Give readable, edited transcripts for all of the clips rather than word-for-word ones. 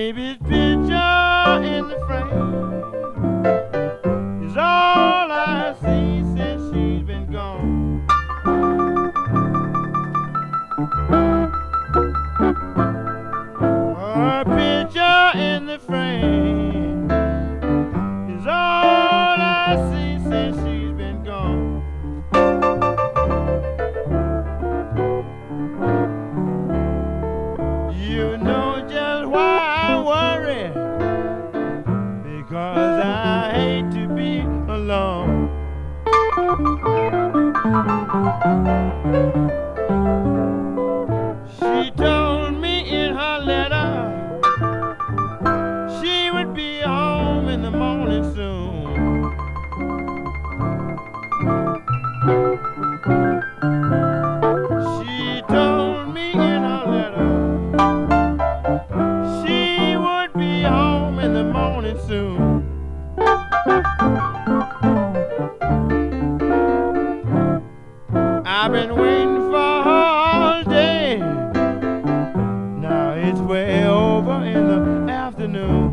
baby's picture in the frame is all I see since she's been gone. Her picture in the frame is all I see since she's been gone. You know just why I worry, because I hate to be alone. She told me in her letter she would be home in the morning soon. She told me in her letter she would be home in the morning soon. I've been waiting for her all day. Now it's way over in the afternoon.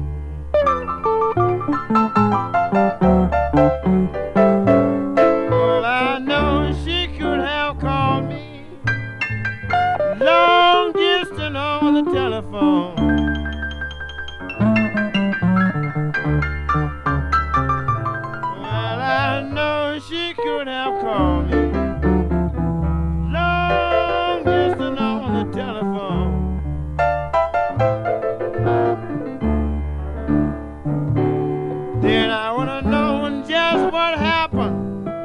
Well, I know she could have called me long distance on the telephone. Well, I know she could have called me long distance on the telephone. Then I would have known just what happened.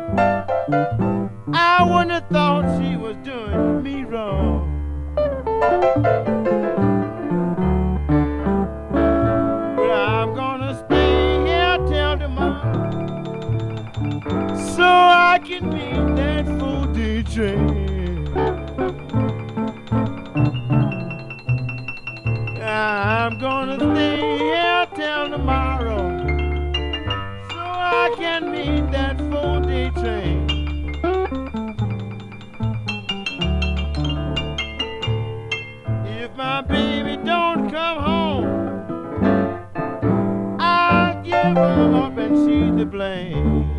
I wouldn't have thought she was doing me wrong. But I'm gonna stay here till tomorrow so I can meet that full day train. I'm gonna stay here till tomorrow so I can meet that full day train. If my baby don't come home, I'll give her up and she's to blame.